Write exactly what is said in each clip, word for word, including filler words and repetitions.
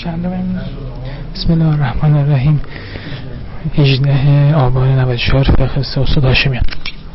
چند ببینیم. بسم الله الرحمن الرحیم. هجدهم آبان نود و چهار فقه استاد هاشمیان.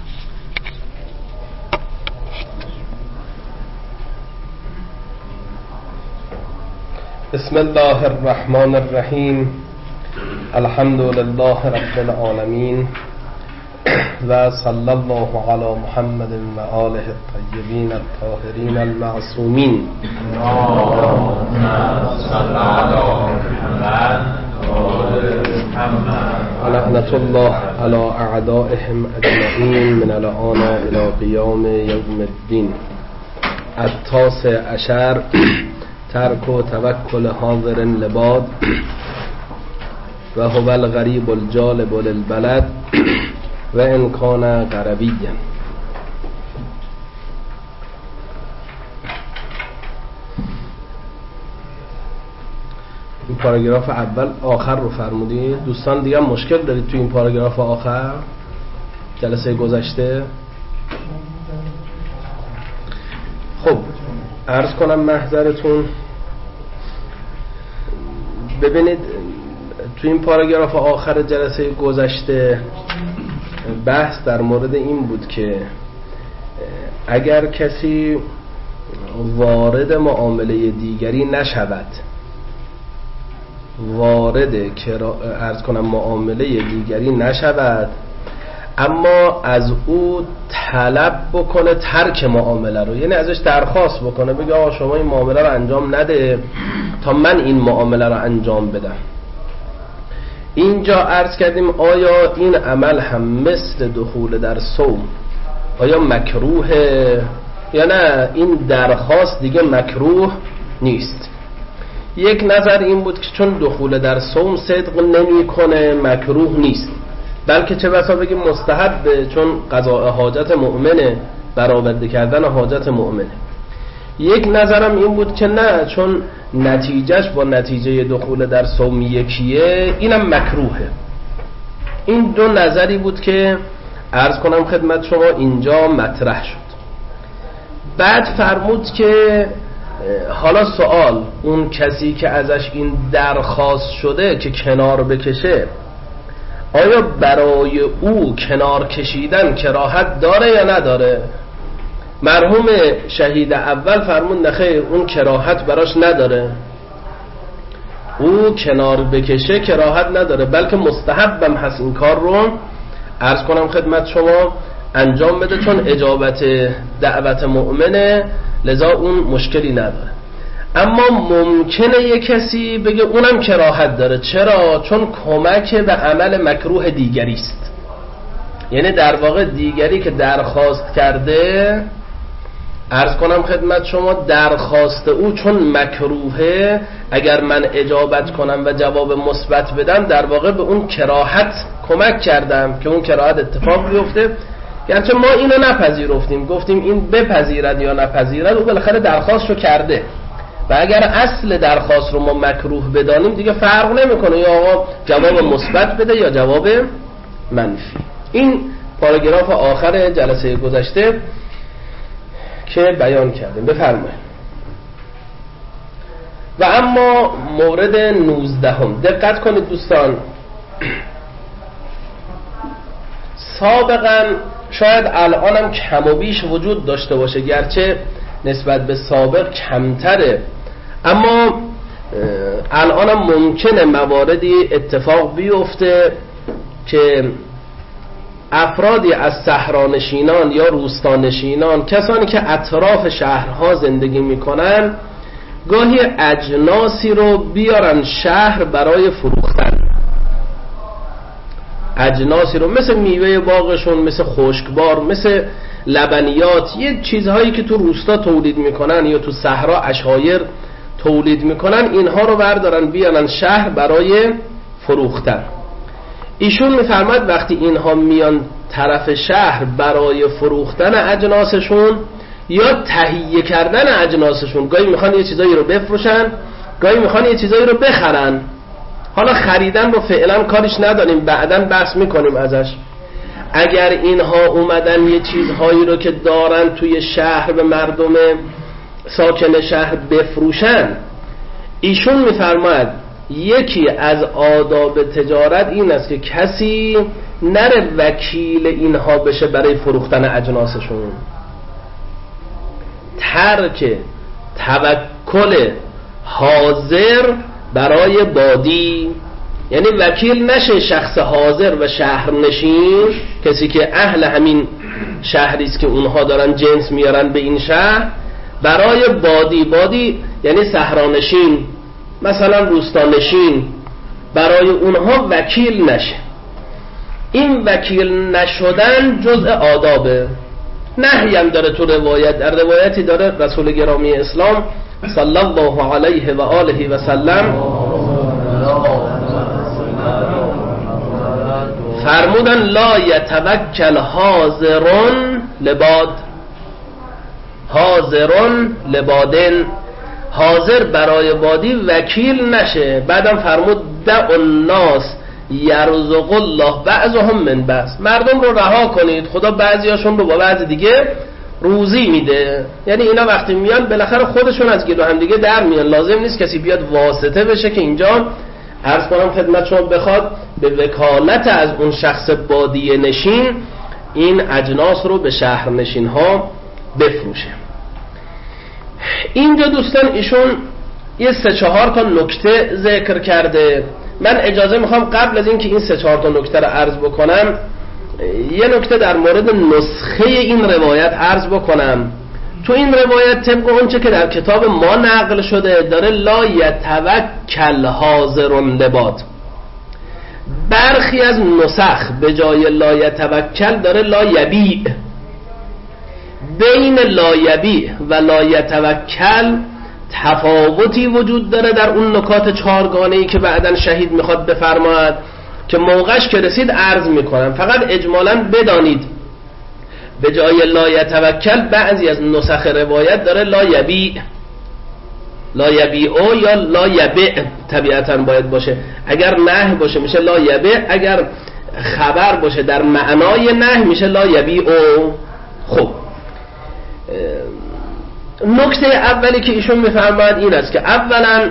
بسم الله الرحمن الرحیم. الحمد لله رب العالمین و صلی الله علی محمد و آله الطیبین الطاهرین المعصومین. اللهم صل علی محمد و آل محمد. لعنة الله علی اعدائهم اجمعین من الآن الی قیام یوم الدین. التاسع عشر ترک و توکل حاضر لباد و هو الغریب الجالب للبلد و ان کان غربیا. این پاراگراف اول آخر رو فرمودید. دوستان دیگه مشکل دارید تو این پاراگراف آخر جلسه گذشته؟ خب عرض کنم محضرتون. ببینید تو این پاراگراف آخر جلسه گذشته بحث در مورد این بود که اگر کسی وارد معامله دیگری نشود، وارد کرا... عرض کنم معامله دیگری نشود، اما از او طلب بکنه ترک معامله رو، یعنی ازش درخواست بکنه، بگه آقا شما این معامله رو انجام نده تا من این معامله رو انجام بدم. اینجا عرض کردیم آیا این عمل هم مثل دخول در صوم آیا مکروهه یا نه؟ این درخواست دیگه مکروه نیست. یک نظر این بود که چون دخول در صوم صدق نمی کنه مکروه نیست، بلکه چه بسا بگیم مستحبه، چون قضاء حاجت مؤمنه، برآورده کردن حاجت مؤمنه. یک نظرم این بود که نه، چون نتیجهش با نتیجه دخول در صوم یکیه، اینم مکروهه. این دو نظری بود که عرض کنم خدمت شما اینجا مطرح شد. بعد فرمود که حالا سوال، اون کسی که ازش این درخواست شده که کنار بکشه، آیا برای او کنار کشیدن کراهت داره یا نداره؟ مرحوم شهید اول فرمود نخیر، اون کراهت براش نداره، او کنار بکشه کراهت نداره، بلکه مستحبم هست این کار رو عرض کنم خدمت شما انجام بده، چون اجابت دعوت مؤمنه، لذا اون مشکلی نداره. اما ممکنه یک کسی بگه اونم کراهت داره. چرا؟ چون کمک به عمل مکروه دیگری است. یعنی در واقع دیگری که درخواست کرده، عرض کنم خدمت شما درخواست او چون مکروهه، اگر من اجابت کنم و جواب مثبت بدم در واقع به اون کراهت کمک کردم که اون کراهت اتفاق بیفته. یعنی ما اینو نپذیرفتیم، گفتیم این بپذیرد یا نپذیرد، او بالاخره درخواستشو کرده و اگر اصل درخواست رو ما مکروه بدانیم دیگه فرق نمیکنه یا آقا جواب مثبت بده یا جواب منفی. این پاراگراف آخر جلسه گذشته که بیان کردیم. بفرمایید. و اما مورد نوزدهم دقت کنید دوستان. سابقا شاید الانم کم و بیش وجود داشته باشه، گرچه نسبت به سابق کمتره، اما الانم ممکنه مواردی اتفاق بیفته که افرادی از صحرانشینان یا روستانشینان، کسانی که اطراف شهرها زندگی میکنن، گاهی اجناسی رو بیارن شهر برای فروختن. اجناسی رو مثل میوه باغشون، مثل خشکبار، مثل لبنیات، یه چیزهایی که تو روستا تولید میکنن یا تو صحرا عشایر تولید میکنن، اینها رو بردارن بیارن شهر برای فروختن. ایشون میفرماد وقتی اینها میان طرف شهر برای فروختن اجناسشون یا تهیه کردن اجناسشون، گاهی میخوان یه چیزایی رو بفروشن، گاهی میخوان یه چیزایی رو بخرن. حالا خریدن رو فعلا کارش نداریم، بعداً بحث میکنیم ازش. اگر اینها اومدن یه چیزهایی رو که دارن توی شهر به مردم ساکن شهر بفروشن، ایشون میفرماید یکی از آداب تجارت این است که کسی نره وکیل اینها بشه برای فروختن اجناسشون. ترک توکل حاضر برای بادی، یعنی وکیل نشه شخص حاضر و شهرنشین، کسی که اهل همین شهریست که اونها دارن جنس میارن به این شهر، برای بادی. بادی یعنی صحرانشین، مثلا روستانشین، برای اونها وکیل نشه. این وکیل نشدن جزء آدابه. نهی هم داره تو روایت، در روایتی داره رسول گرامی اسلام صلی الله علیه و آله و سلم فرمودن لا یتوکل حاضرون لباد، حاضرون لبادن، حاضر برای بادی وکیل نشه. بعدم فرمود دع الناس یرزق الله بعضهم من بعض، مردم رو رها کنید، خدا بعضیاشون رو با بعض دیگه روزی میده. یعنی اینا وقتی میان بالاخره خودشون از گلو هم دیگه در میان، لازم نیست کسی بیاد واسطه بشه که اینجا عرض کنم خدمت شما بخواد به وکالت از اون شخص بادیه نشین این اجناس رو به شهر نشین ها بفروشه. اینجا دوستان ایشون یه سه چهار تا نکته ذکر کرده. من اجازه میخوام قبل از اینکه این سه چهار تا نکته رو عرض بکنم یه نکته در مورد نسخه این روایت عرض بکنم. تو این روایت طبق اونچه که در کتاب ما نقل شده داره لا یتوکل حاضرون لباد. برخی از نسخ به جای لا یتوکل داره لا یبیع. بین لا یبیع و لا یتوکل تفاوتی وجود داره در اون نکات چهارگانه‌ای که بعداً شهید میخواد بفرماید که موقعش که رسید عرض میکنم. فقط اجمالاً بدانید به جای لا یتوکل بعضی از نسخ روایت داره لا یبیع، لا یبیعو یا لا یبیع طبیعتاً باید باشه. اگر نهی باشه میشه لا یبیع، اگر خبر باشه در معنای نهی میشه لا یبیعو. خب نکته اولی که ایشون میفرماید این است که اولا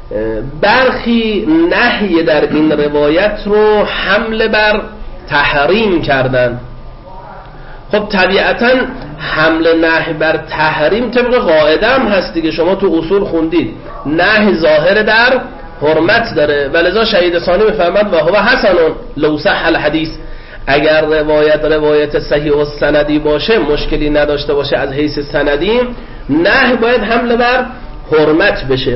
برخی نهی در این روایت رو حمله بر تحریم کردن. خب طبیعتا حمله نهی بر تحریم طبق قاعده هم هست دیگه، شما تو اصول خوندید نهی ظاهر در حرمت داره، ولذا شهید ثانی میفرماید و هو حسن لو صح الحدیث، اگر روایت روایت صحیح و سندی باشه مشکلی نداشته باشه از حیث سندی، نه باید حمله بر حرمت بشه،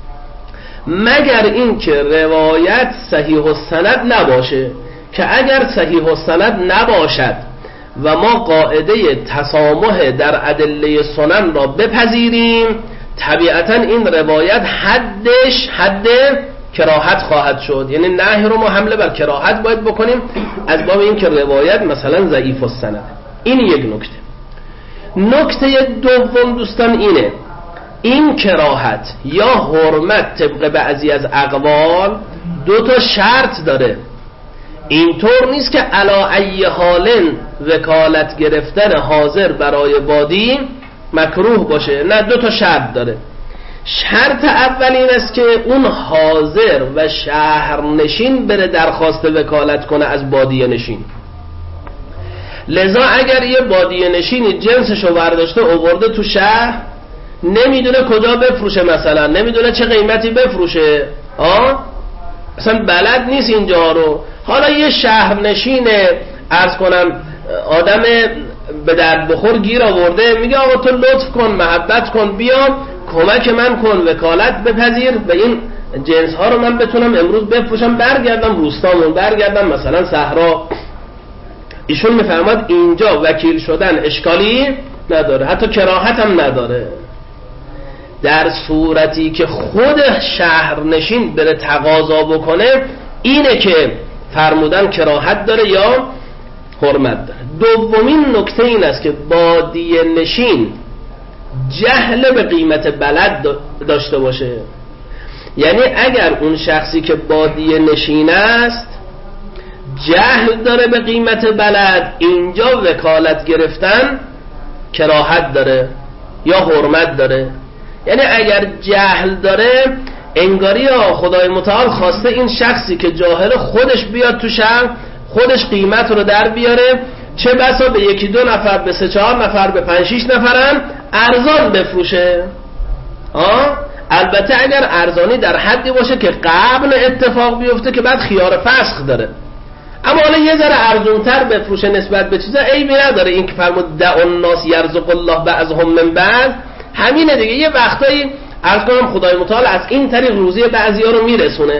مگر این که روایت صحیح و سند نباشه، که اگر صحیح و سند نباشد و ما قاعده تسامح در ادله سنن را بپذیریم طبیعتا این روایت حدش حد کراهت خواهد شد. یعنی نهی رو ما حمله بر کراهت باید بکنیم از باب این که روایت مثلا ضعیف السند. این یک نکته. نکته دوم دوستان اینه، این کراهت یا حرمت طبق بعضی از اقوال دو تا شرط داره. اینطور نیست که علا ای حالن وکالت گرفتن حاضر برای بادی مکروه باشه، نه، دو تا شرط داره. شرط اول این است که اون حاضر و شهرنشین بره درخواست وکالت کنه از بادیه نشین. لذا اگر یه بادیه نشینی جنسشو برداشته آورده تو شهر، نمیدونه کجا بفروشه، مثلا نمیدونه چه قیمتی بفروشه، آه اصلا بلد نیست اینجا رو، حالا یه شهرنشین عرض کنم آدم به درد بخور گیر آورده، میگه آقا تو لطف کن، محبت کن، بیا کمک من کن، وکالت بپذیر و این جنس ها رو من بتونم امروز بفروشم، برگردم روستامون، برگردم مثلا صحرا. ایشون میفرماد اینجا وکیل شدن اشکالی نداره، حتی کراهت هم نداره، در صورتی که خود شهرنشین بره تقاضا بکنه اینه که فرمودن کراهت داره یا حرمت داره. دومین نکته این است که بادیه نشین جهل به قیمت بلد داشته باشه. یعنی اگر اون شخصی که بادیه نشین است جهل داره به قیمت بلد، اینجا وکالت گرفتن کراهت داره یا حرمت داره. یعنی اگر جهل داره انگاری خدای متعال خواسته این شخصی که جاهل خودش بیاد تو شهر، خودش قیمت رو در بیاره، چه بسا به یکی دو نفر، به سه چهار نفر، به پنج شیش نفرم ارزان بفروشه. آه؟ البته اگر ارزانی در حدی باشه که قبل اتفاق بیفته که بعد خیار فسخ داره. اما حالا یه ذره ارزونتر بفروشه نسبت به چیزا عیبی نداره. این که فرمود دع الناس یرزق الله بعضهم من بعض، همینه دیگه. یه وقتایی عرض کنم خدای متعال از این طریق روزی بعضیا رو میرسونه.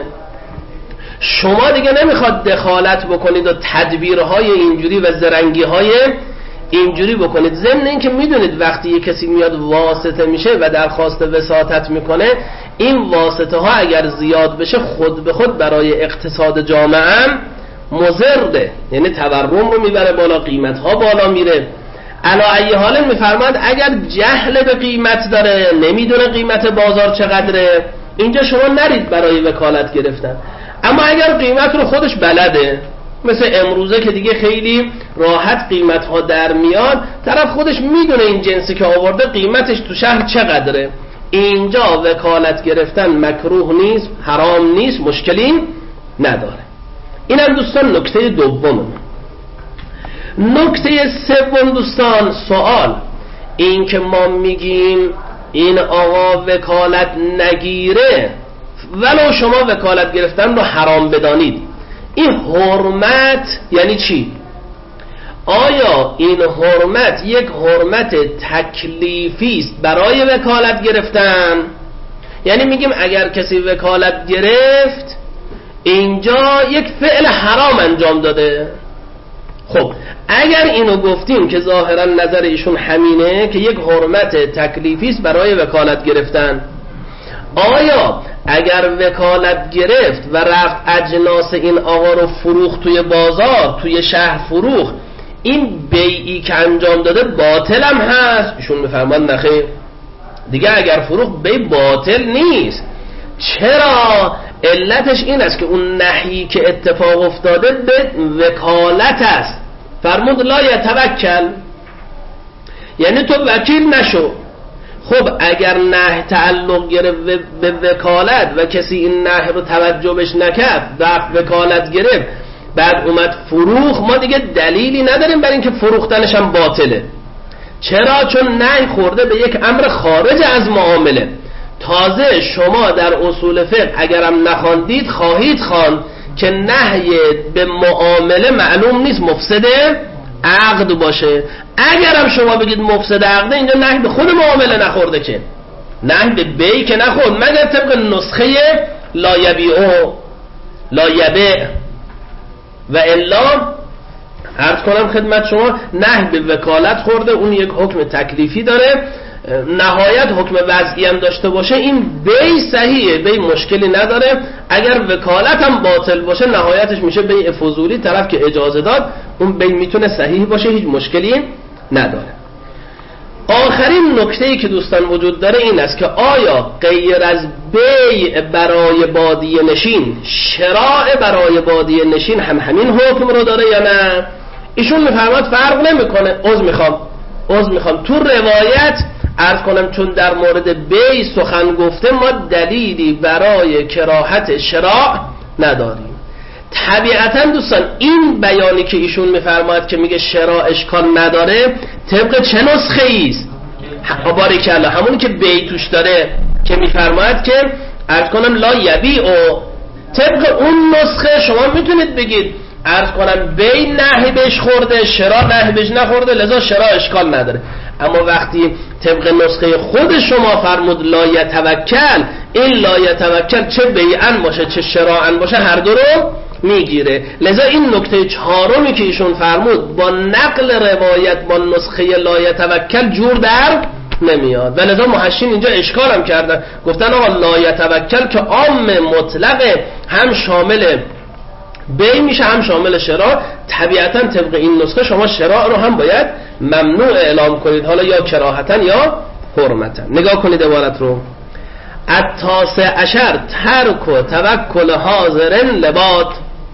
شما دیگه نمیخواد دخالت بکنید و تدبیرهای اینجوری و زرنگیهای اینجوری بکنید. ضمن این که میدونید وقتی یه کسی میاد واسطه میشه و درخواست وساطت میکنه، این واسطه ها اگر زیاد بشه خود به خود برای اقتصاد جامعه هم مضره، یعنی تورم رو میبره بالا، قیمت ها بالا میره. علا ای حال میفرماد اگر جهل به قیمت داره، نمیدونه قیمت بازار چقدره، اینجا شما نرید برای وکالت گرفتن. اما اگر قیمت رو خودش بلده، مثل امروزه که دیگه خیلی راحت قیمت ها در میاد، طرف خودش میدونه این جنسی که آورده قیمتش تو شهر چقدره، اینجا وکالت گرفتن مکروه نیست، حرام نیست، مشکلی نداره. اینم دوستان نکته دوم. نکته سوم دوستان، سوال این که ما میگیم این آقا وکالت نگیره ولو شما وکالت گرفتن رو حرام بدانید، این حرمت یعنی چی؟ آیا این حرمت یک حرمت تکلیفی است برای وکالت گرفتن؟ یعنی میگیم اگر کسی وکالت گرفت اینجا یک فعل حرام انجام داده. خب اگر اینو گفتیم که ظاهرا نظر ایشون همینه که یک حرمت تکلیفی است برای وکالت گرفتن، آیا اگر وکالت گرفت و رفت اجناس این آقا رو فروخت توی بازار، توی شهر فروخت، این بیعی که انجام داده باطل هم هست؟ ایشون میفرمان نخیر، دیگه اگر فروخت بیع باطل نیست. چرا؟ علتش این است که اون نهی که اتفاق افتاده به وکالت است. فرمود لا یتوکل، یعنی تو وکیل نشو. خب اگر نهی تعلق گرفت به وکالت و کسی این نهی رو توجه بهش نکرد، رفت وکالت گرفت، بعد اومد فروخ، ما دیگه دلیلی نداریم برای اینکه فروختنش هم باطله. چرا؟ چون نهی خورده به یک امر خارج از معامله. تازه شما در اصول فقه اگرم نخواندید خواهید خواند که نهی به معامله معلوم نیست مفسد عقد باشه. اگرم شما بگید مفسد عقد، اینجا نهی به خود معامله نخورده، که نهی به بیع که نخورد، مگر طبق نسخه لا یبیعو لا یبیع. و الا عرض کنم خدمت شما نهی به وکالت خورده، اون یک حکم تکلیفی داره، نهایت حکم وضعی هم داشته باشه، این بیع صحیحه، بیع مشکلی نداره. اگر وکالت هم باطل باشه نهایتش میشه بیع فضولی، طرف که اجازه داد اون بیع میتونه صحیح باشه، هیچ مشکلی نداره. آخرین نکته‌ای که دوستان وجود داره این است که آیا غیر از بیع برای بادیه نشین، شراء برای بادیه نشین هم همین حکم رو داره یا نه؟ ایشون میفرماد فرق نمیکنه. عذر میخوام عذر میخوام تو روایت عرض کنم چون در مورد بیع سخن گفته، ما دلیلی برای کراهت شراء نداریم. طبیعتا دوستان این بیانی که ایشون میفرماید که میگه شراء اشکال نداره، طبق چه نسخه ایست؟ بارک الله، همونی که بیع توش داره که میفرماید که عرض کنم لا یبیعو، طبق اون نسخه شما میتونید بگید عرض کنم بیع نهی بهش خورده، شراء نهی بهش نخورده، لذا شراء اشکال نداره. اما وقتی طبق نسخه خود شما فرمود لا یتوکل، این لا یتوکل چه بیعن باشه چه شراعن باشه هر دو رو میگیره. لذا این نکته چهارمی که ایشون فرمود با نقل روایت با نسخه لا یتوکل جور در نمیاد، و لذا محشین اینجا اشکال هم کردن، گفتن آقا لا یتوکل که عام مطلقه، هم شامل بیع میشه هم شامل شراء. طبیعتا طبق این نسخه شما شراء رو هم باید ممنوع اعلام کنید، حالا یا کراهتن یا حرمتن. نگاه کنید عبارت رو. التاسع عشر ترک و توکل حاضرن لباد.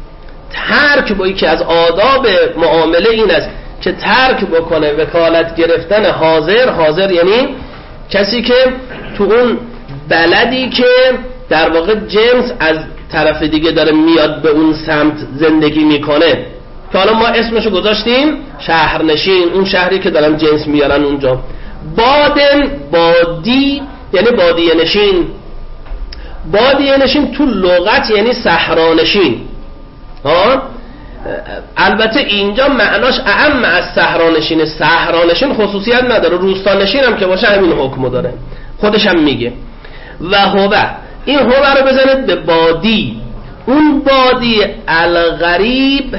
ترک با یکی از آداب معامله این است که ترک بکنه وکالت گرفتن حاضر. حاضر یعنی کسی که تو اون بلدی که در واقع جنس از طرف دیگه داره میاد به اون سمت زندگی میکنه، که حالا ما اسمشو گذاشتیم شهرنشین، اون شهری که دارن جنس میارن اونجا. بادن، بادی یعنی بادیه نشین. بادیه نشین تو لغت یعنی صحرانشین. ها البته اینجا معناش اعم از صحرانشین. صحرانشین خصوصیت نداره، روستانشین هم که باشه همین حکمو داره، خودش هم میگه. و هو، این هو رو بزنید به بادی، اون بادی الغریب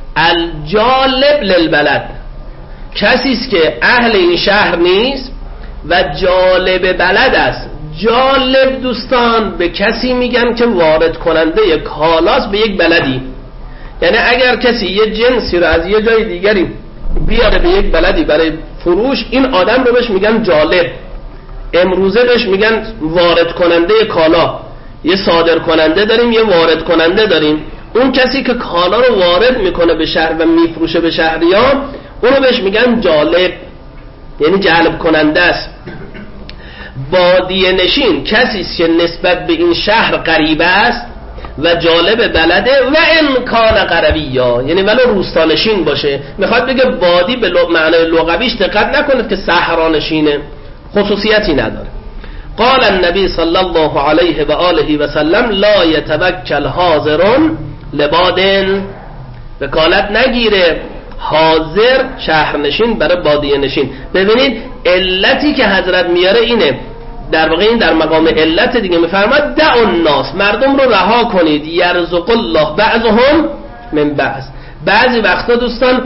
الجالب للبلد، کسی است که اهل این شهر نیست و جالب بلد است. جالب دوستان به کسی میگن که وارد کننده کالاست به یک بلدی. یعنی اگر کسی یه جنسی رو از یه جای دیگری بیاره به یک بلدی برای فروش، این آدم رو بهش میگن جالب. امروزه بهش میگن وارد کننده کالا. یه صادر کننده داریم، یه وارد کننده داریم. اون کسی که کالا رو وارد میکنه به شهر و میفروشه به شهریان، اون رو بهش میگن جالب، یعنی جلب کننده است. بادیه نشین کسی است که نسبت به این شهر غریبه است و جالب بلده و امکان قرویا، یعنی ولو روستانشین باشه. میخواد بگه بادی به معنای لغویش دقت نکنید که صحرانشینه، خصوصیتی نداره. قال النبی صلی الله علیه و آله و سلم لا یتوکل حاضرون لبادن، وکالت نگیره حاضر شهرنشین برای بادیه نشین. ببینید علتی که حضرت میاره اینه، در واقع این در مقام علت دیگه میفرماد دع الناس، مردم رو رها کنید، یرزق الله بعضهم من بعض. بعضی وقتا دوستان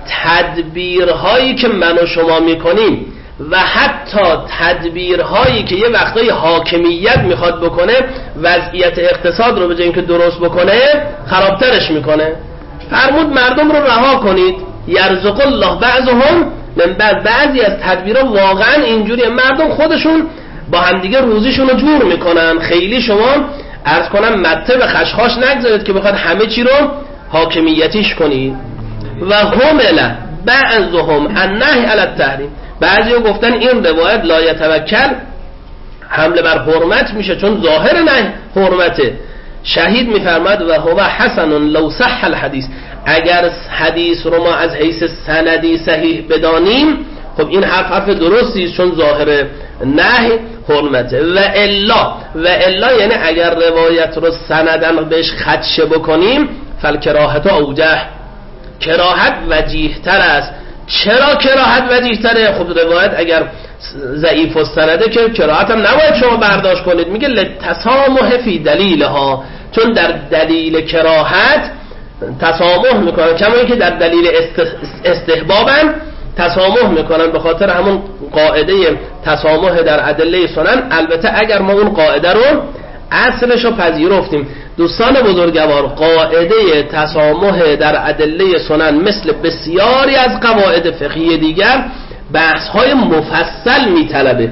تدبیرهایی که من و شما میکنیم و حتی تدبیرهایی که یه وقتای حاکمیت میخواد بکنه وضعیت اقتصاد رو به جای اینکه درست بکنه خرابترش میکنه. فرمود مردم رو رها کنید، یرزق الله بعضهم من بعض. بعضی از تدبیرها واقعا اینجوریه، مردم خودشون با همدیگه روزیشون رو جور میکنن. خیلی شما عرض کنم مته و خشخاش نگذارید که بخواد همه چی رو حاکمیتیش کنید. و همله بعضهم النهی علی التحریم، بعضی‌ها گفتن این روایت لا یتوکل حمله بر حرمت میشه، چون ظاهر نه حرمته. شهید میفرماد و هو حسن لو صح الحدیث، اگر حدیث رو ما از حیث سندی صحیح بدانیم خب این حرف حرف درستی است، چون ظاهر نه حرمته. و الا، و الا یعنی اگر روایت رو سندن بهش خدشه بکنیم فالکراهت اوجه، کراهت وجیه تر است. چرا کراهت وجیه تره؟ خب روایت اگر ضعیف السنده که کراهت هم نباید شما برداشت کنید. میگه لتسامح فی دلیلها، چون در دلیل کراهت تسامح میکنن، کما اینکه در دلیل استحبابن تسامح میکنن، به خاطر همون قاعده تسامح در ادله سنن. البته اگر ما اون قاعده رو اصلش رو پذیرفتیم دوستان بزرگوار، قاعده تسامح در ادله سنن مثل بسیاری از قواعد فقهی دیگر بحث های مفصل میطلبه.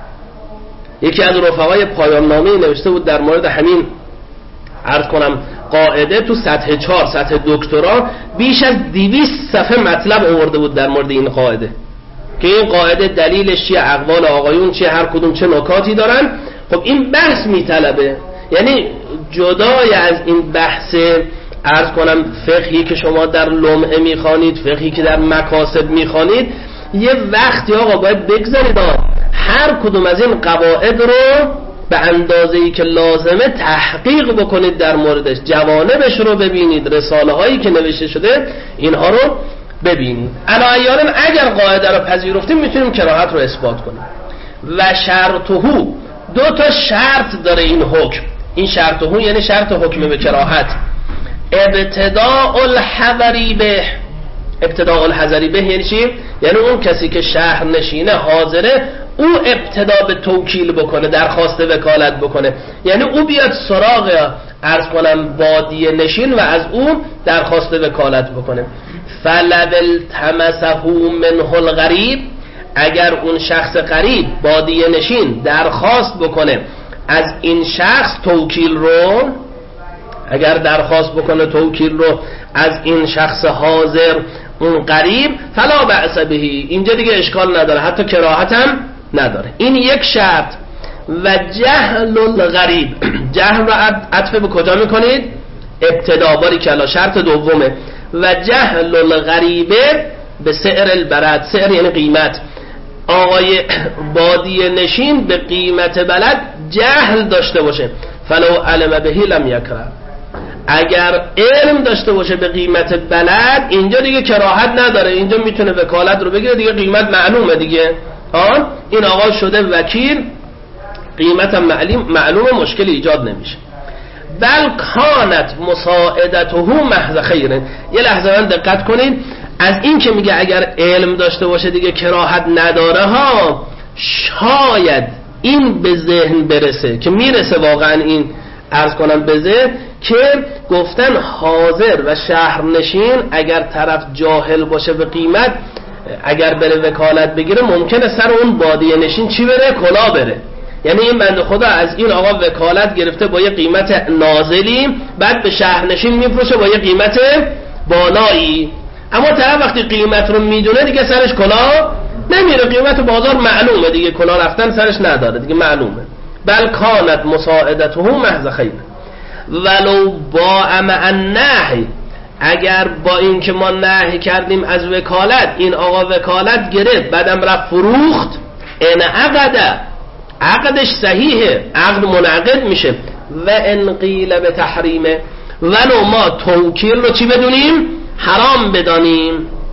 یکی از رفقای پایان نامه نوشته بود در مورد همین عرض کنم قاعده، تو سطح چهار سطح دکترا بیش از دویست صفحه مطلب آورده بود در مورد این قاعده، که این قاعده دلیلش چیه، اقوال آقایون چیه، هر کدوم چه نکاتی دارن. خب این بحث میطلبه، یعنی جدای از این بحث عرض کنم فقهی که شما در لمعه میخوانید، فقهی که در مکاسب میخوانید، یه وقتی آقا باید بگذارید هر کدوم از این قواعد رو به اندازه‌ای که لازمه تحقیق بکنید، در موردش جوانبش رو ببینید، رساله هایی که نوشته شده اینها رو ببینید. علایالم اگر قاعده رو پذیرفتیم میتونیم کراهت رو اثبات کنیم. و شرطه، دو تا شرط داره این حکم. این شرطه یعنی شرط حکم به کراهت. ابتداء الحذری به، ابتداء الحذری به یعنی چی؟ یعنی اون کسی که شهر نشینه حاضره او ابتدا به توکیل بکنه، درخواست وکالت بکنه، یعنی او بیاد سراغ عرض کنم بادیه نشین و از اون درخواست وکالت بکنه. فلول تمسه منه الغریب، اگر اون شخص غریب بادیه نشین درخواست بکنه از این شخص توکیل رو، اگر درخواست بکنه توکیل رو از این شخص حاضر اون غریب، فلا بأس به، اینجا دیگه اشکال نداره، حتی کراهت هم نداره. این یک شرط. و جهل الغریب. جهل رو عطف به کجا میکنید؟ ابتدا، باری کلا شرط دومه. و جهل الغریبه به سعر البلد. سعر یعنی قیمت. آقای بادیه نشین به قیمت بلد جهل داشته باشه، فلو علم بهی لم یکره. اگر علم داشته باشه به قیمت بلد، اینجا دیگه کراهت نداره، اینجا میتونه وکالت رو بگیره دیگه، قیمت معلومه دیگه. آن این آقا شده وکیل، قیمت معلومه، مشکلی ایجاد نمیشه. بل کانت مساعدته محض خیره. یه لحظه من دقت کنید، از این که میگه اگر علم داشته باشه دیگه کراهت نداره ها، شاید این به ذهن برسه که میرسه واقعا، این عرض کنم به ذهن که گفتن حاضر و شهرنشین اگر طرف جاهل باشه به قیمت، اگر بره وکالت بگیره ممکنه سر اون بادیه نشین چی بره؟ کلا بره. یعنی این بنده خدا از این آقا وکالت گرفته با یه قیمت نازلی، بعد به شهرنشین میفروشه با یه قیمت بالایی، اما طرف وقتی قیمت رو میدونه دیگه سرش کلا نمیره، قیمت بازار معلومه دیگه، کلا رفتن سرش نداره دیگه، معلومه. بل کانت مساعدته محض خیر ولو با مع النهی. اگر با این که ما نهی کردیم از وکالت، این آقا وکالت گرفت بعدم رفت فروخت، ان عقد، عقدش صحیحه، عقد منعقد میشه. و ان قیل به تحریمه، ولو ما توکیل رو چی بدونیم؟ حرام بدانیم.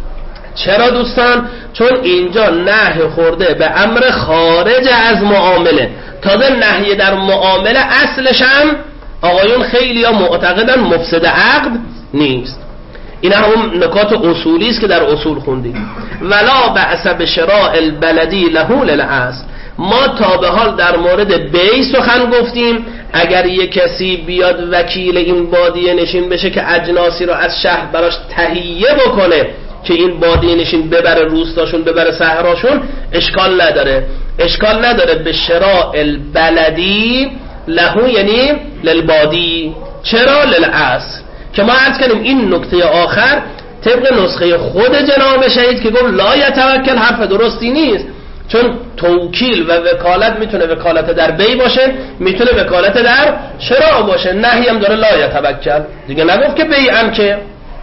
چرا دوستان؟ چون اینجا نهی خورده به امر خارج از معامله. تازه نهی در معامله اصلش هم آقایون خیلی ها معتقدن مفسد عقد نیست. این هم نکات اصولی است که در اصول خوندیم. ولا بأس بشراء البلدی له للأصل. ما تا به حال در مورد بی سخن گفتیم. اگر یک کسی بیاد وکیل این بادیه نشین بشه که اجناسی رو از شهر براش تهیه بکنه که این بادیه نشین ببره روستاشون، ببره صحراشون، اشکال نداره. اشکال نداره به شراء البلدی له، یعنی للبادی. چرا؟ للأصل. که ما عرض کنیم این نکته آخر طبق نسخه خود جناب شهید که گفت لا یتوکل حرف درستی نیست، چون توکیل و وکالت میتونه وکالت در بی باشه، میتونه وکالت در شراء باشه. نهی هم داره لا یتوکل دیگه، نگفت که بی هم که.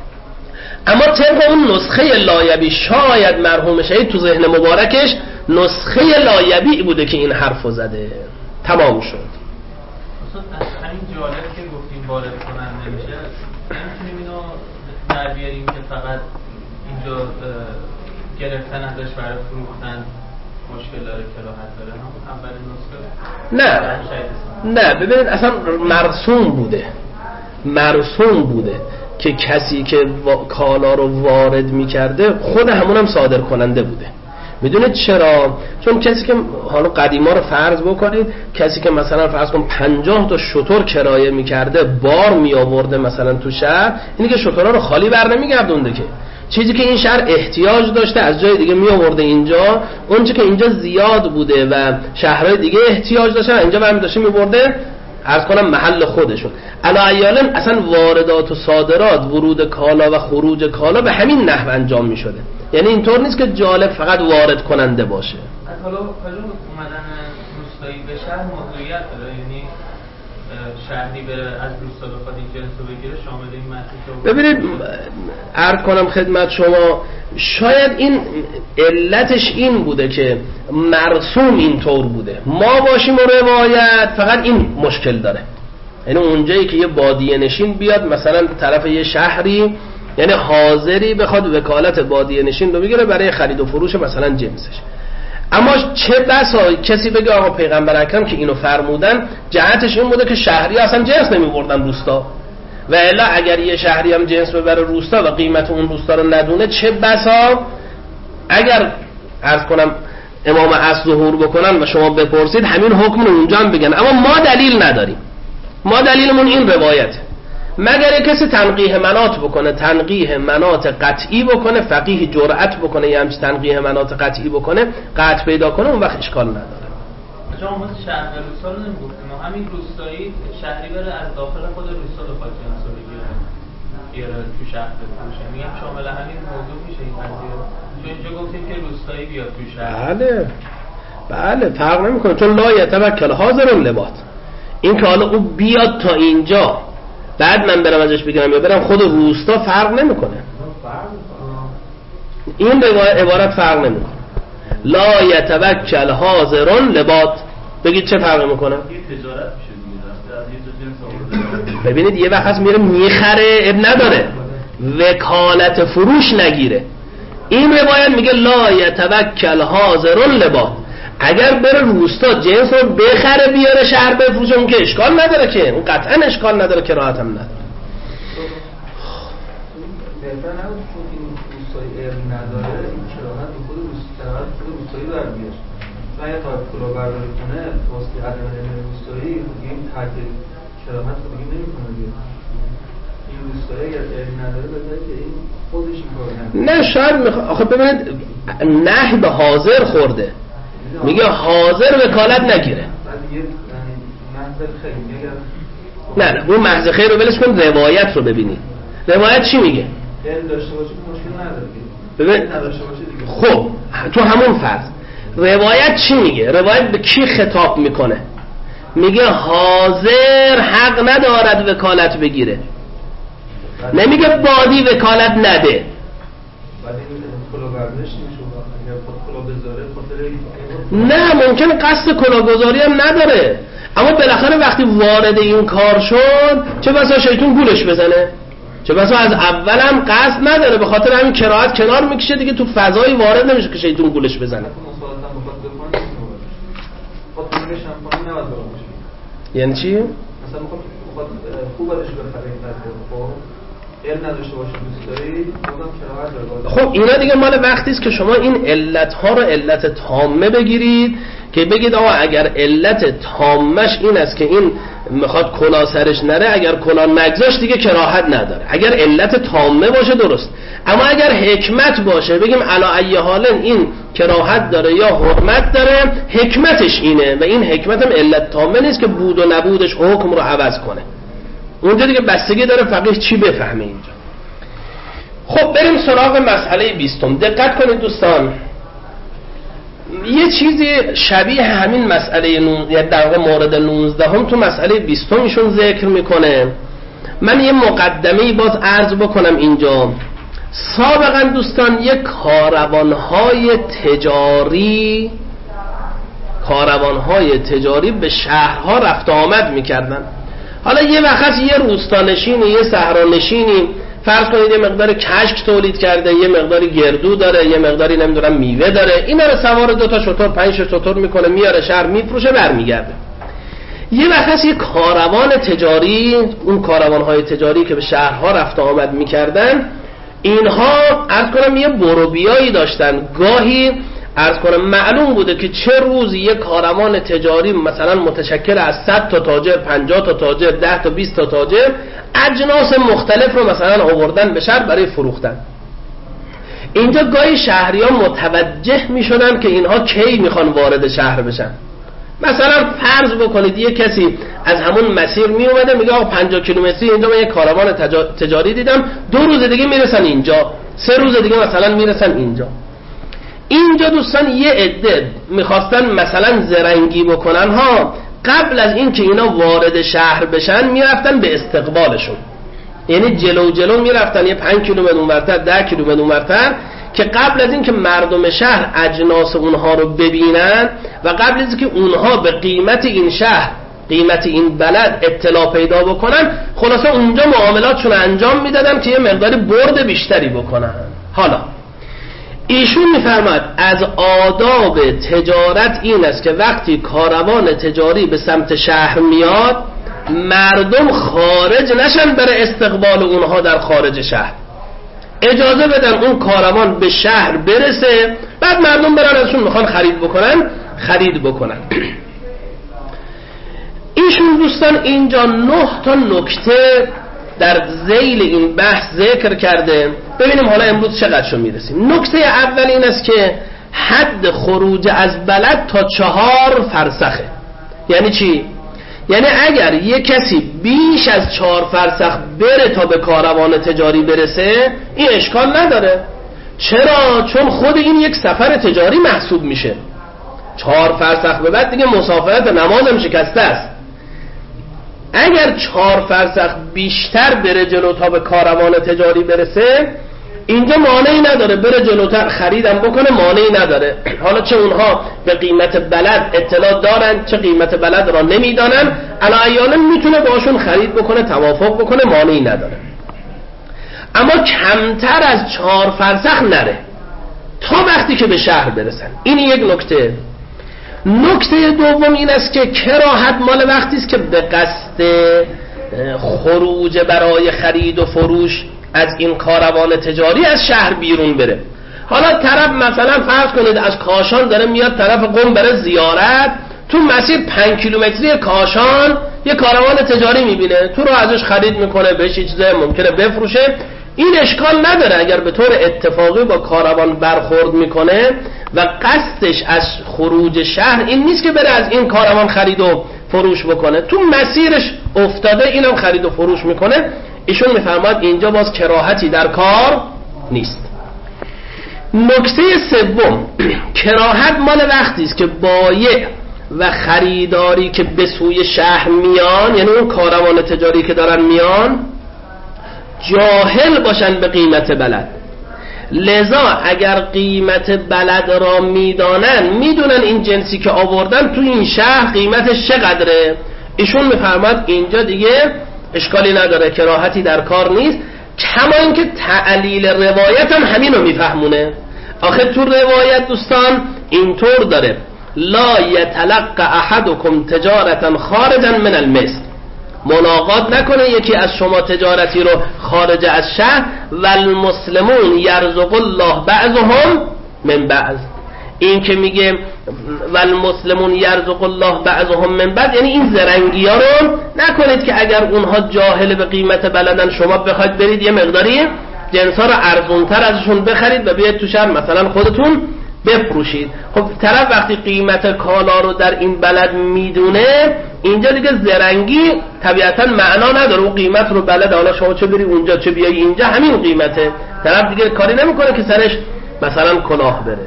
اما طبق اون نسخه لایبی، شاید مرحوم شهید تو ذهن مبارکش نسخه لایبی بوده که این حرفو زده. تمام شد. همین جالب که گفتیم وارد کننده میشه، نمیتونیم اینو در بیاریم که فقط اینجا گرفتن ازش برای فروختن مشکل داره، کراهت داره، هم اولین نسخه؟ نه نه ببینید اصلا مرسوم بوده، مرسوم بوده که کسی که کالا رو وارد میکرده خود همون هم صادر کننده بوده. میدونید چرا؟ چون کسی که حالا قدیما رو فرض بکنید، کسی که مثلا فرض کن پنجاه تا شتر کرایه میکرده، بار می آورده مثلا تو شهر، اینی که شترها رو خالی بر نمیگردونده که چیزی که این شهر احتیاج داشته از جای دیگه می آورده اینجا، اون چیزی که اینجا زیاد بوده و شهرهای دیگه احتیاج داشتن اینجا برمی داشته می برده عرض کنم محل خودشون. علاوه اصلا واردات و صادرات، ورود کالا و خروج کالا به همین نحو انجام می شده. یعنی اینطور نیست که جالب فقط وارد کننده باشه. حالا کجا اومدن روستایی به شهر موضوعیت داره، یعنی شهری بره از روستا بخواد این جنس رو بگیره، شامل این مطلب. ببینید عرض کنم خدمت شما، شاید این علتش این بوده که مرسوم اینطور بوده، ما باشیم و روایت فقط این مشکل داره. یعنی اونجایی که یه بادیه نشین بیاد مثلا طرف یه شهری، یعنی حاضری بخواد وکالت بادیه نشین رو بگیره برای خرید و فروش مثلا جنسش. اما چه بسا کسی بگه آقا پیغمبر اکرم که اینو فرمودن جهتش این بوده که شهری اصلا جنس نمی بردن روستا، و الا اگر یه شهری هم جنس ببره روستا و قیمت اون روستا رو ندونه، چه بسا اگر عرض کنم امام عصر ظهور بکنن و شما بپرسید همین حکم رو اونجا هم بگن. اما ما دلیل نداریم، ما دلیلمون این روایت، مگر کسی تنقیح مناط بکنه، تنقیح مناط قطعی بکنه، فقیه جرأت بکنه یه همچین تنقیح مناط قطعی بکنه، قطع پیدا کنه، اون وقت اشکال نداره. شما مثل شهر روستا رو نمیگفتیم، همین روستایی شهری بره از داخل خود روستا بخواد جنس رو بگیره بیاره تو شهر بفروشه، میگم شامل همین موضوع میشه این قضیه. چون اینجا گفتیم که روستایی بیاد تو شهر. بله بله فرق نمیکنه، چون لا یتوکل حاضر لباد. این که حالا او بیاد تا اینجا بعد من برم ازش بگیرم یا برم خود روستا فرق نمیکنه. این عبارت فرق نمیکنه. لا یتوکل حاضر لباد بگید چه فرق میکنه؟ ببینید یه وقت هست میره میخره اب نداره، وکالت فروش نگیره. این روایت میگه لا یتوکل حاضر لباد، اگر بره روستا جنس رو بخره بیاره شهر بفروشه اون که اشکال نداره، که اون قطعا اشکال نداره، کراهت هم نداره. بهتر نبود چون این روستایی ارم نداره این کراهت به خود روستایی خود روستایی برمیگشت. چون اگر تا کلا برداری کنه توسطی عدم ارم روستایی این تحت کراهت رو دیگه نمی کنه دیگه. این روستایی اگر ارم نداره بهتره که این خودش این کار نکنه. نه شاید میخواد آخه ببینید نهی به حاضر خورده، میگه حاضر وکالت نگیره. نه نه اون محض خیر رو ولش کن، روایت رو ببینید. روایت چی میگه؟ علم داشته باشه مشکل نداره. ببین نداشته باشه دیگه. خب تو همون فرض روایت چی میگه؟ روایت به کی خطاب میکنه؟ میگه حاضر حق ندارد وکالت بگیره، نمیگه بادی وکالت نده. نه ممکنه قصد کلاهگذاری هم نداره، اما بالاخره وقتی وارد این کار شد چه بسا شیطون گولش بزنه، چه بسا از اول هم قصد نداره، به خاطر همین کراهت کنار میکشه دیگه، تو فضایی وارد نمیشه که شیطون گولش بزنه. یعنی چی؟ مثلا میخواد خوب ازش بخره خب علم نداشته باشه دوستایی بازم کراهت. خب اینا دیگه مال وقتی است که شما این علت ها رو علت تامه بگیرید که بگید آقا اگر علت تامش این است که این میخواد کلا سرش نره، اگر کلا نگذاش دیگه کراهت نداره. اگر علت تامه باشه درست، اما اگر حکمت باشه بگیم علی ای حال این کراهت داره یا حرمت داره، حکمتش اینه و این حکمت هم علت تامه نیست که بود و نبودش حکم رو عوض کنه. اونجا دیگه بستگی داره فقیه چی بفهمه اینجا. خب بریم سراغ مسئله بیستم. دقت کنید دوستان، یه چیزی شبیه همین مسئله نون... یا در واقع مورد نوزده هم تو مسئله بیستم ایشون ذکر میکنه. من یه مقدمه‌ای باز عرض بکنم اینجا. سابقا دوستان یک کاروانهای تجاری کاروانهای تجاری به شهرها رفت آمد میکردن. حالا یه وقت یه روستانشینی یه صحرانشینی فرض کنید یه مقدار کشک تولید کرده، یه مقداری گردو داره، یه مقداری نمیدونم میوه داره، اینا رو سوار دو تا شتر پنج شتر میکنه میاره شهر میفروشه برمیگرده. یه وقت یه کاروان تجاری، اون کاروانهای تجاری که به شهرها رفت آمد میکردن، اینها عرض کنم یه بروبیایی داشتن. گاهی عرض کنم معلوم بوده که چه روزی یک کاروان تجاری مثلا متشکل از صد تا تاجر، پنجاه تا تاجر، ده تا بیست تا تاجر اجناس مختلف رو مثلا آوردن به شهر برای فروختن. اینجا گاهی شهریان متوجه می شدن که اینها کی میخوان وارد شهر بشن. مثلا فرض بکنید یه کسی از همون مسیر می اومده میگه آقا پنجاه کیلومتری اینجا من یه کاروان تجاری دیدم، دو روز دیگه میرسن اینجا، سه روز دیگه مثلا میرسن اینجا. اینجا دوستان یه عده میخواستن مثلا زرنگی بکنن ها، قبل از این که اینا وارد شهر بشن میرفتن به استقبالشون، یعنی جلو جلو میرفتن یه پنج کیلومتر اونورتر، ده کیلومتر اونورتر، که قبل از این که مردم شهر اجناس اونها رو ببینن و قبل از این که اونها به قیمت این شهر، قیمت این بلد اطلاع پیدا بکنن، خلاصه اونجا معاملاتشون انجام میدادن که یه مقدار برد بیشتری بکنن. حالا ایشون میفرماد از آداب تجارت این است که وقتی کاروان تجاری به سمت شهر میاد مردم خارج نشن برای استقبال اونها در خارج شهر، اجازه بدن اون کاروان به شهر برسه، بعد مردم برن ازشون میخوان خرید بکنن خرید بکنن. ایشون دوستان اینجا نه تا نکته در ذیل این بحث ذکر کرده. ببینیم حالا امروز چقدر شو میرسیم. نکته اول این است که حد خروج از بلد تا چهار فرسخه. یعنی چی؟ یعنی اگر یه کسی بیش از چهار فرسخ بره تا به کاروان تجاری برسه این اشکال نداره. چرا؟ چون خود این یک سفر تجاری محسوب میشه. چهار فرسخ به بعد دیگه مسافرت نمازم شکسته است. اگر چهار فرسخ بیشتر بره جلو تا به کاروان تجاری برسه، اینجا مانعی نداره بره جلوتر خریدم بکنه، مانعی نداره. حالا چه اونها به قیمت بلد اطلاع دارن چه قیمت بلد را نمیدانن، علایانا میتونه باشون خرید بکنه، توافق بکنه، مانعی نداره. اما کمتر از چهار فرسخ نره تا وقتی که به شهر برسن. این یک نکته. نکته دوم این است که کراهت مال وقتی است که به قصد خروج برای خرید و فروش از این کاروان تجاری از شهر بیرون بره. حالا طرف مثلا فرض کنید از کاشان داره میاد طرف قم بره زیارت، تو مسیر پنج کیلومتری کاشان یه کاروان تجاری میبینه، تو رو ازش خرید میکنه، بهش یه چیزی ممکنه بفروشه. این اشکال نداره اگر به طور اتفاقی با کاروان برخورد میکنه و قصدش از خروج شهر این نیست که بره از این کاروان خرید و فروش بکنه، تو مسیرش افتاده اینم خرید و فروش میکنه. ایشون میفرماد اینجا باز کراهتی در کار نیست. نکته سوم، کراهت مال وقتی است که بایع و خریداری که به سوی شهر میان، یعنی اون کاروان تجاری که دارن میان، جاهل باشن به قیمت بلد. لذا اگر قیمت بلد را میدانن، میدونن این جنسی که آوردن تو این شهر قیمتش چقدره، ایشون میفرماد اینجا دیگه اشکالی نداره، کراهتی در کار نیست. کما اینکه تعلیل روایت هم همین رو میفهمونه. آخه تو روایت دوستان اینطور داره: لا یتلقى احدکم تجارتا خارجا من المصر، ملاقات نکنه یکی از شما تجارتی رو خارج از شهر. و المسلمون یرزق الله بعضهم من بعض، این که میگه و المسلمون یرزق الله بعضهم من بعض، یعنی این زرنگی ها رو نکنید که اگر اونها جاهل به قیمت بلدن شما بخواید برید یه مقداری جنسا رو ارزونتر ازشون بخرید و بیاید تو شهر مثلا خودتون بفروشید. خب طرف وقتی قیمت کالا رو در این بلد میدونه، اینجا دیگه زرنگی طبیعتا معنا نداره. اون قیمت رو بلد، حالا شما چه بری اونجا چه بیایی اینجا همین قیمته، طرف دیگه کاری نمیکنه که سرش مثلا کلاه بره.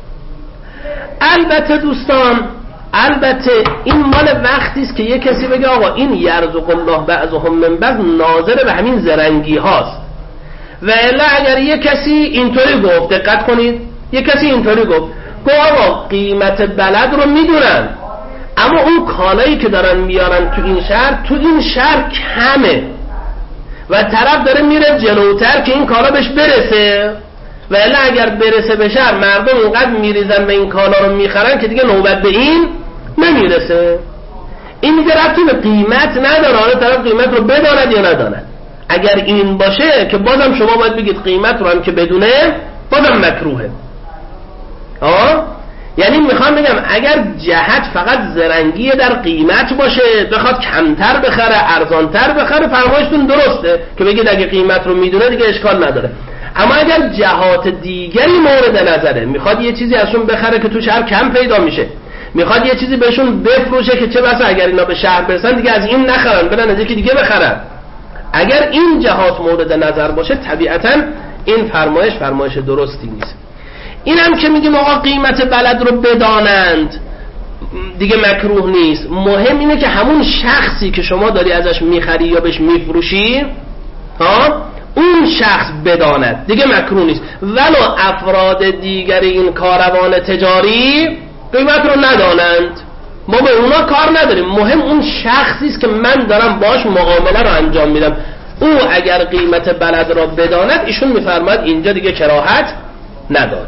البته دوستان، البته این مال وقتی است که یه کسی بگه آقا این یرزق الله بعضهم من بعض ناظر به همین زرنگی هاست. و الا اگر یه کسی اینطوری گفت، دقت کنید، یه کسی اینطوری گفت گفت آقا قیمت بلد رو میدونن، اما اون کالایی که دارن میارن تو این شهر تو این شهر کمه و طرف داره میره جلوتر که این کالا بهش برسه، و الا اگر برسه به شهر مردم اونقدر میریزن به این کالا رو میخرن که دیگه نوبت به این نمیرسه. این دیگه ربطی به قیمت نداره، حالا طرف قیمت رو بداند یا نداند. اگر این باشه که بازم شما باید بگید قیمت رو هم که بدونه بازم مکروهه. آه؟ یعنی میخوام بگم اگر جهت فقط زرنگی در قیمت باشه، بخواد کمتر بخره ارزانتر بخره، فرمایشتون درسته که بگید اگه قیمت رو میدونه دیگه اشکال نداره. اما اگر جهات دیگری مورد نظره، میخواد یه چیزی ازشون بخره که تو شهر کم پیدا میشه، میخواد یه چیزی بهشون بفروشه که چه بسا اگر اینا به شهر برسن دیگه از این نخرن، برن از یکی دیگه بخرن، اگر این جهات مورد نظر باشه طبیعتا این فرمایش فرمایش درستی نیست. این هم که میگیم آقا قیمت بلد رو بدانند دیگه مکروه نیست. مهم اینه که همون شخصی که شما داری ازش میخری یا بهش میفروشی ها اون شخص بداند، دیگه مکروه نیست. ولو افراد دیگر این کاروان تجاری قیمت رو ندانند، ما به اونا کار نداریم، مهم اون شخصی است که من دارم باش معامله رو انجام میدم، او اگر قیمت بلد را بداند ایشون میفرماد اینجا دیگه کراهت نداره.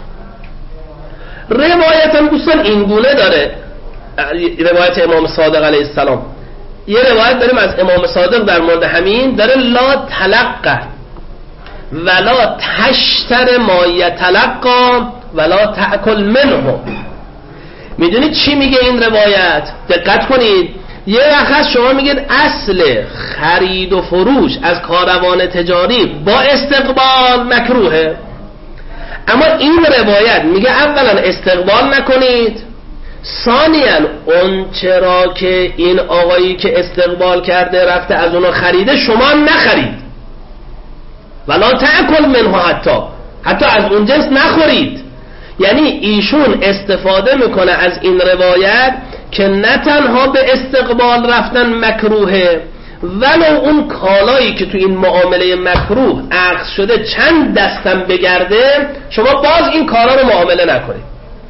روایت هم دوستان این گونه داره، روایت امام صادق علیه السلام. یه روایت داریم از امام صادق در مورد همین داره: لا تلقى ولا تشتر ما یتلقى ولا تأکل منه. میدونید چی میگه این روایت؟ دقت کنید. یه وقت شما میگید اصل خرید و فروش از کاروان تجاری با استقبال مکروهه، اما این روایت میگه اولا استقبال نکنید، ثانیاً اون چرا که این آقایی که استقبال کرده رفته از اونو خریده شما نخرید، ولا تأکل منه، حتی حتی از اون جنس نخورید. یعنی ایشون استفاده میکنه از این روایت که نه تنها به استقبال رفتن مکروهه، ولو اون کالایی که تو این معامله مکروه اخذ شده چند دستم بگرده شما باز این کالا رو معامله نکنید،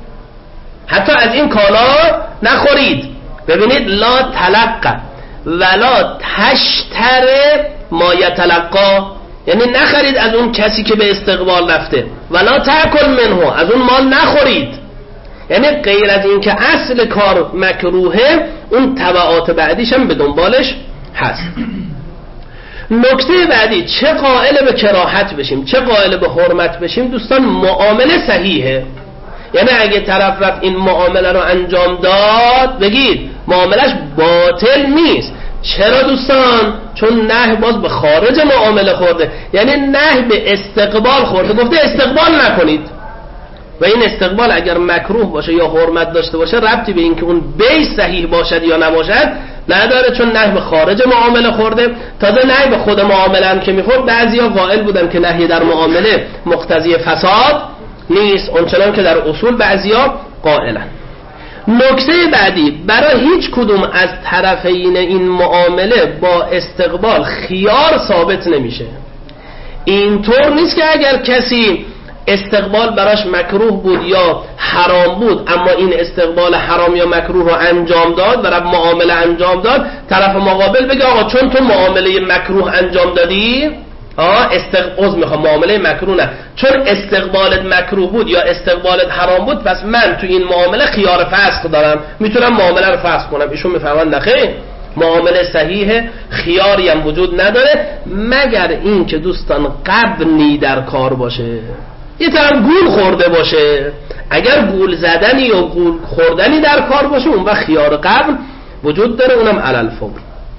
حتی از این کالا نخورید. ببینید لا تلقى ولا تشتر ما یتلقا، یعنی نخرید از اون کسی که به استقبال رفته، ولا تاکل منه، از اون مال نخورید. یعنی غیر از این که اصل کار مکروهه، اون تبعات بعدیش هم به دنبالش هست. نکته بعدی، چه قائل به کراهت بشیم چه قائل به حرمت بشیم دوستان، معامله صحیحه. یعنی اگه طرف رفت این معامله رو انجام داد بگید معاملش باطل نیست. چرا دوستان؟ چون نهی باز به خارج معامله خورده، یعنی نهی به استقبال خورده، گفته استقبال نکنید و این استقبال اگر مکروه باشه یا حرمت داشته باشه ربطی به این که اون بی صحیح باشد یا نباشد نداره، چون نهی به خارج معامله خورده. تازه نهی به خود معامله هم که میخورد بعضیا قائل بودن که نهی در معامله مقتضی فساد نیست، اونچنان که در اصول بعضیا قائلن. نکته بعدی، برای هیچ کدوم از طرفین این معامله با استقبال خیار ثابت نمیشه. اینطور نیست که اگر کسی استقبال براش مکروه بود یا حرام بود اما این استقبال حرام یا مکروه رو انجام داد و رب معامله انجام داد، طرف مقابل بگه آقا چون تو معامله مکروه انجام دادی آه استقبال میخوام معامله مکروه نه، چون استقبالت مکروه بود یا استقبالت حرام بود پس من تو این معامله خیار فسخ دارم، میتونم معامله رو فسخ کنم. ایشون میفهمن نخیر، معامله صحیحه، خیاری هم وجود نداره مگر این که دوستان قبنی در کار باشه، یه طرف گول خورده باشه. اگر گول زدنی یا گول خوردنی در کار باشه اون وقت خیار قبل وجود داره، اونم علل فور.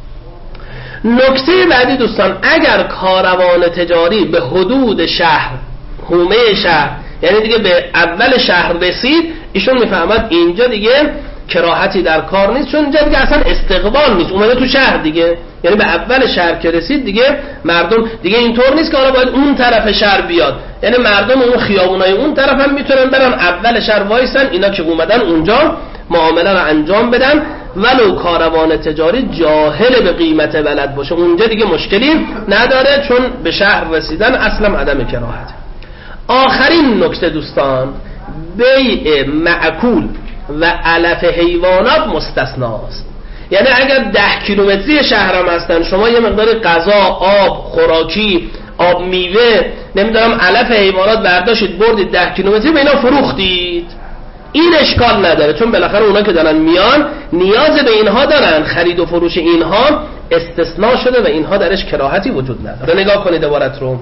نکته بعدی دوستان، اگر کاروان تجاری به حدود شهر، حومه شهر، یعنی دیگه به اول شهر رسید، ایشون میفهمد اینجا دیگه کراهتی در کار نیست، چون اینجا دیگه اصلا استقبال نیست، اومده تو شهر دیگه، یعنی به اول شهر که رسید دیگه مردم دیگه اینطور نیست که حالا باید اون طرف شهر بیاد، یعنی مردم اون خیابونای اون طرف هم میتونن برن اول شهر وایسن، اینا که اومدن اونجا معامله رو انجام بدن، ولو کاروان تجاری جاهل به قیمت بلد باشه اونجا دیگه مشکلی نداره، چون به شهر رسیدن اصلا عدم کراهت. آخرین نکته دوستان، بیع معکول و علف حیوانات مستثناست. یعنی اگر ده کیلومتری شهرم هستن، شما یه مقدار غذا، آب، خوراکی، آب میوه، نمیدونم علف حیوانات برداشتید بردید ده کیلومتری به اینا فروختید، این اشکال نداره، چون بالاخره اونا که دارن میان نیاز به اینها دارن، خرید و فروش اینها استثناء شده و اینها درش کراهتی وجود نداره. نگاه کنید عبارت رو.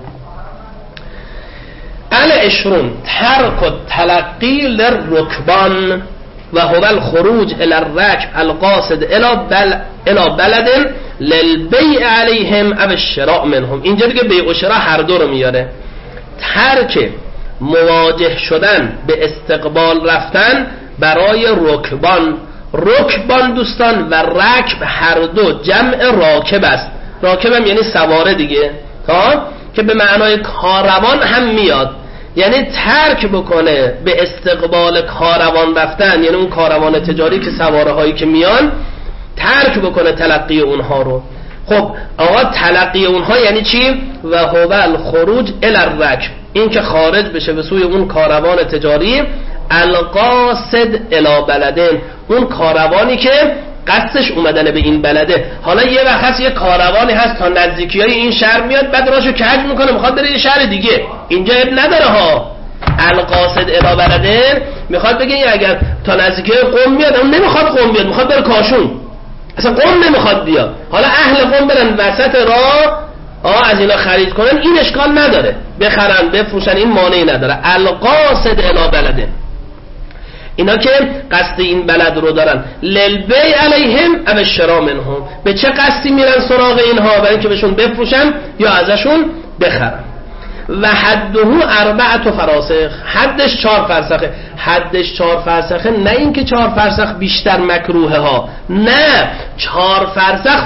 العشرون ترک التلقی للرکبان و هو الخروج الى الركب القاصد الى بل الى بلد للبيع عليهم او الشراء منهم. اینجا دیگه بیع و شراء هر دو رو میاره. ترک مواجه شدن به استقبال رفتن برای رکبان، رکبان دوستان و رکب هر دو جمع راکب است. راکب هم یعنی سواره دیگه، ها، که به معنای کاروان هم میاد، یعنی ترک بکنه به استقبال کاروان رفتن، یعنی اون کاروان تجاری که سواره هایی که میان ترک بکنه تلقی اونها رو. خب آقا تلقی اونها یعنی چی؟ و هو الخروج الی الرکب، این که خارج بشه به سوی اون کاروان تجاری، القاصد الی بلدن، اون کاروانی که قصدش اومدن به این بلده. حالا یه وقت یه کاروانی هست تا نزدیکی های این شهر میاد، بعد راشو کج میکنه میخواد بره یه شهر دیگه، اینجا اب نداره ها. القاصد الی بلدن میخواد بگه اگر تا نزدیکی قم میاد، اون نمیخواد قم بیاد، میخواد بره کاشون، اصلا قم نمیخواد بیاد. حالا اهل قم برن وسط راه آه از اینا خرید کنن، این اشکال نداره، بخرن بفروشن، این مانعی نداره. القاصد الی بلدن، اینا که قصد این بلد رو دارن، للبیع علیهم او الشراء منهم، به چه قصدی میرن سراغ اینها؟ برای اینکه بهشون بفروشن یا ازشون بخرن. و حده اربعة فراسخ، حدش چهار فرسخه. حدش چهار فرسخه نه اینکه چهار فرسخ بیشتر مکروهه ها، نه، چهار فرسخ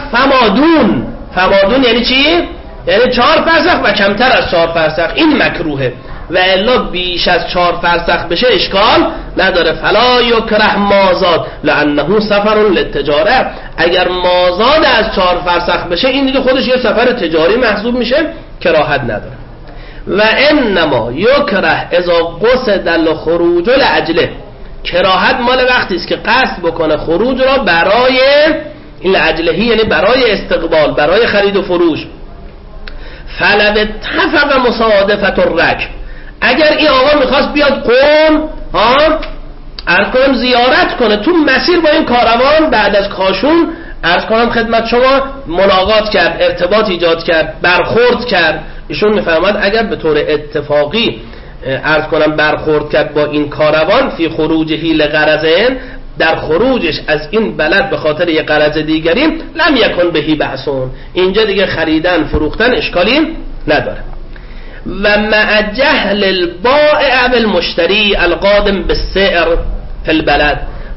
فمادون. فمادون یعنی چی؟ یعنی چهار فرسخ و کمتر از چهار فرسخ این مکروهه. و الا بیش از چهار فرسخ بشه اشکال نداره. فلا یکره مازاد لانه سفر للتجاره، اگر مازاد از چهار فرسخ بشه این دیگه خودش یه سفر تجاری محسوب میشه، کراهت نداره. و انما یکره اذا قصد الخروج لاجله، کراهت مال وقتی است که قصد بکنه خروج را برای این لاجلهی، یعنی برای استقبال، برای خرید و فروش. فلو اتفق مصادفت الرکب، اگر این آقا میخواست بیاد قوم ها عرض کنم زیارت کنه، تو مسیر با این کاروان بعد از کاشون عرض کنم خدمت شما ملاقات کرد، ارتباط ایجاد کرد، برخورد کرد. ایشون میفرماد اگر به طور اتفاقی عرض کنم برخورد کرد با این کاروان فی خروجه لغرضین، در خروجش از این بلد به خاطر یک غرض دیگری، لم یکن بهی بحثون، اینجا دیگه خریدن فروختن اشکالی نداره. و مع جهل البائع بالمشتری القادم بالسعر فی البلد،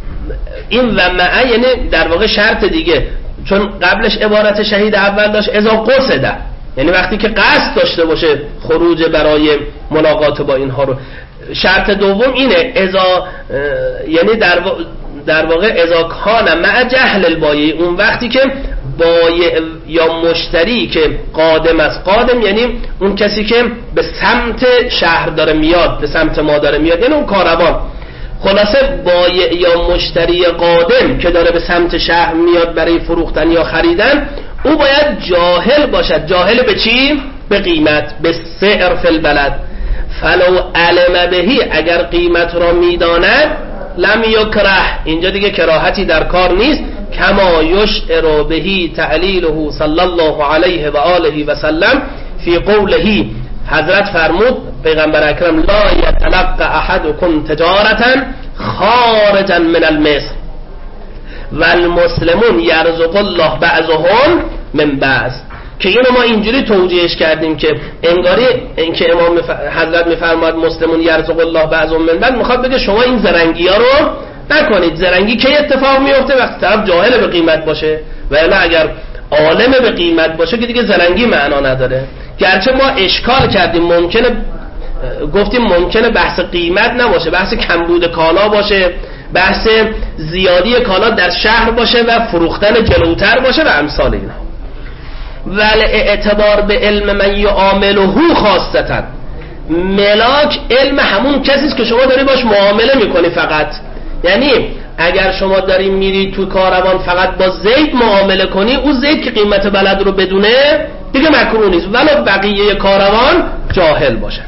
این و مع یعنی در واقع شرط دیگه، چون قبلش عبارت شهید اول داشت اذا قصده، یعنی وقتی که قصد داشته باشه خروج برای ملاقات با اینها رو. شرط دوم اینه اذا یعنی در واقع در واقع اذا کان مع جهل البایع، اون وقتی که بایع یا مشتری که قادم است، قادم یعنی اون کسی که به سمت شهر داره میاد، به سمت ما داره میاد، یعنی اون کاروان. خلاصه بایع یا مشتری قادم که داره به سمت شهر میاد برای فروختن یا خریدن، او باید جاهل باشد. جاهل به چی؟ به قیمت، به سعر فی البلد. فلو علم بهی، اگر قیمت را میداند، لم یکره، اینجا دیگه کراهتی در کار نیست. کما یشعر بهی تعلیله صلی الله علیه و آله و سلم فی قوله، حضرت فرمود پیغمبر اکرم لا یتلقى احدکم تجارتا خارجا من المصر و المسلمون یرزق الله بعضهم من بعض، که اینو ما اینجوری توجیهش کردیم که انگاری اینکه امام حضرت میفرماد مسلمون یرزق الله بعضهم من بعض، میخواد بگه شما این زرنگی ها رو نکنید. زرنگی کی اتفاق میفته؟ وقتی طرف جاهل به قیمت باشه، و الا اگر عالم به قیمت باشه که دیگه زرنگی معنا نداره. گرچه ما اشکال کردیم، ممکنه گفتیم ممکنه بحث قیمت نباشه، بحث کمبود کالا باشه، بحث زیادی کالا در شهر باشه و فروختن جلوتر باشه و امثال اینا. ولی اعتبار به علم من یعامله خاصتا، ملاک علم همون کسیست که شما داری باش معامله میکنی فقط. یعنی اگر شما داری میری تو کاروان فقط با زید معامله کنی، او زید که قیمت بلد رو بدونه دیگه مکروه نیست، ولو بقیه کاروان جاهل باشه.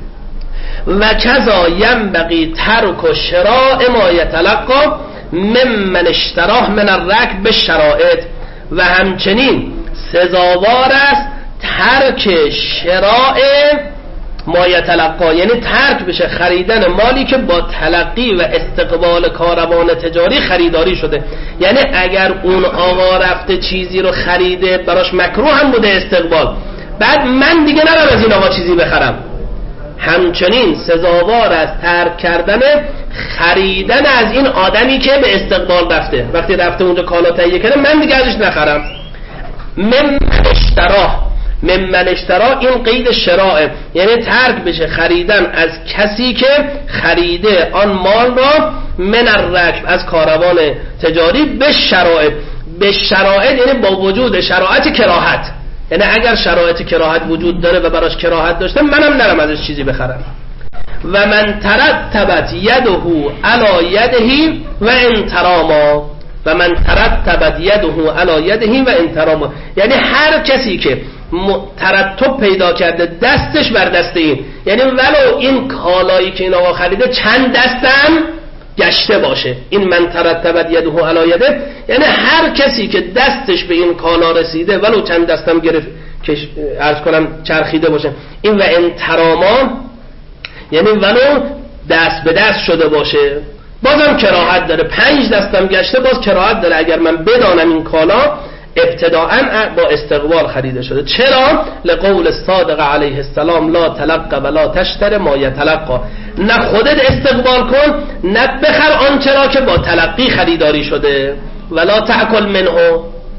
و کذا ینبغی ترک و شراء ما یتلقا ممن اشتراه من الرکب بالشرائط، و همچنین سزاوار است ترک شراء ما یتلقا، یعنی ترک بشه خریدن مالی که با تلقی و استقبال کاروان تجاری خریداری شده. یعنی اگر اون آقا رفته چیزی رو خریده براش مکروه هم بوده استقبال، بعد من دیگه نرم از این آقا چیزی بخرم، همچنین سزاوار از ترک کردن خریدن از این آدمی که به استقبال رفته. وقتی رفته اونجا کالا تهیه کرده، من دیگه ازش نخرم. ممن اشتراه، ممن اشترا این قید شراء، یعنی ترک بشه خریدن از کسی که خریده آن مال را من الرکب از کاروان تجاری به شرائط. به شرائط یعنی با وجود شرایط کراهت، یعنی اگر شرایط کراهت وجود داره و براش کراهت داشته، منم نرم ازش چیزی بخرم. و من ترتبت یده علی یده و انتراما، و من ترتبت یده علی یده و انتراما، یعنی هر کسی که ترتب پیدا کرده دستش بر دست این، یعنی ولو این کالایی که این آقا خریده چند دستم گشته باشه، این من ترتبت یده علی یده یعنی هر کسی که دستش به این کالا رسیده ولو چند دستم گرفت که عرض کنم چرخیده باشه. این و انتراما یعنی ولو دست به دست شده باشه، بازم کراهت داره. پنج دستم گشته باز کراهت داره اگر من بدانم این کالا ابتداءً با استقبال خریده شده. چرا؟ لقول الصادق علیه السلام لا تلقى ولا تشتر ما یتلقى، نه خودت استقبال کن نه بخر آنچه را که با تلقی خریداری شده. ولا تأکل منه،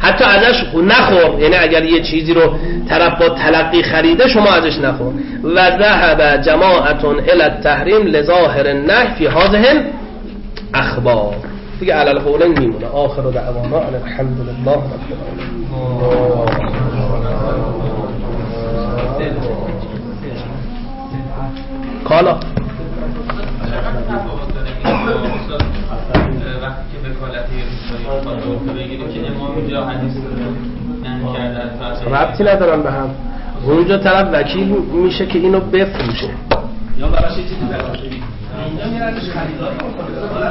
حتی ازش نخور، یعنی اگر یه چیزی رو طرف با تلقی خریده شما ازش نخور. و ذهب جماعت الی التحریم لظاهر النهی فی هذه اخبار. دیگه علی القولین میمونه. آخر دعوانا ان الحمد لله رب العالمین. کالا وقتی که وکالت یه روستایی بگیریم که امام اینجا حدیث نمی کردن ربطی ندارن به هم. اونجا طرف وکیل میشه که اینو بفروشه. یا براش چیزی برای اینجا میرنش خریداری میکنه.